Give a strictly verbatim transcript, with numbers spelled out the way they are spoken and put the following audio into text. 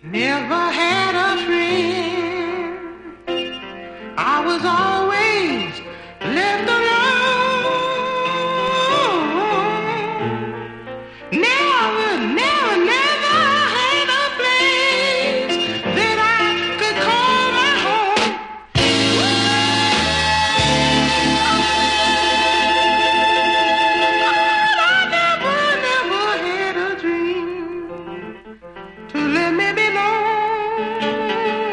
Never had a friend. I was always left alone. Never, never, never had a place that I could call my home. I never, never had a dream to let me belong.